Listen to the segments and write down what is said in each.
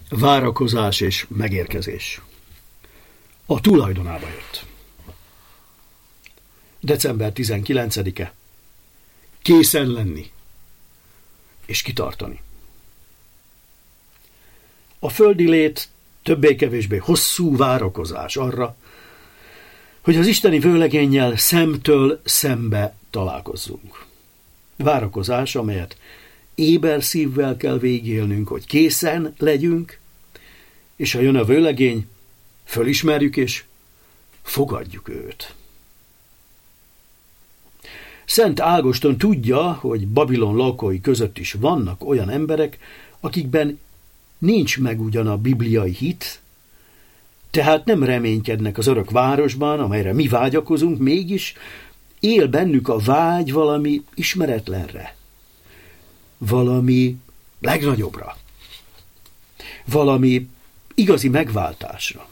Várakozás és megérkezés. A tulajdonába jött. December 19-e. Készen lenni és kitartani. A földi lét többé-kevésbé hosszú várakozás arra, hogy az isteni vőlegénnyel szemtől szembe találkozzunk. Várakozás, amelyet éber szívvel kell végélnünk, hogy készen legyünk, és ha jön a vőlegény, fölismerjük és fogadjuk őt. Szent Ágoston tudja, hogy Babilon lakói között is vannak olyan emberek, akikben nincs meg ugyan a bibliai hit, tehát nem reménykednek az örök városban, amelyre mi vágyakozunk, mégis él bennük a vágy valami ismeretlenre, valami legnagyobbra, valami igazi megváltásra.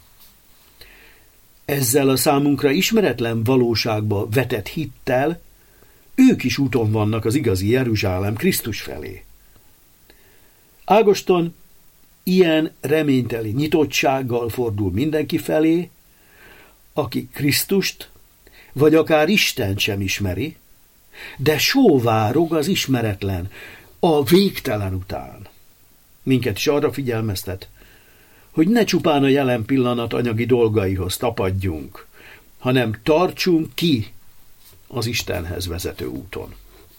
Ezzel a számunkra ismeretlen valóságba vetett hittel ők is úton vannak az igazi Jeruzsálem Krisztus felé. Ágoston ilyen reményteli nyitottsággal fordul mindenki felé, aki Krisztust, vagy akár Istent sem ismeri, de sóvárog az ismeretlen, a végtelen után. Minket is arra figyelmeztet, hogy ne csupán a jelen pillanat anyagi dolgaihoz tapadjunk, hanem tartsunk ki az Istenhez vezető úton.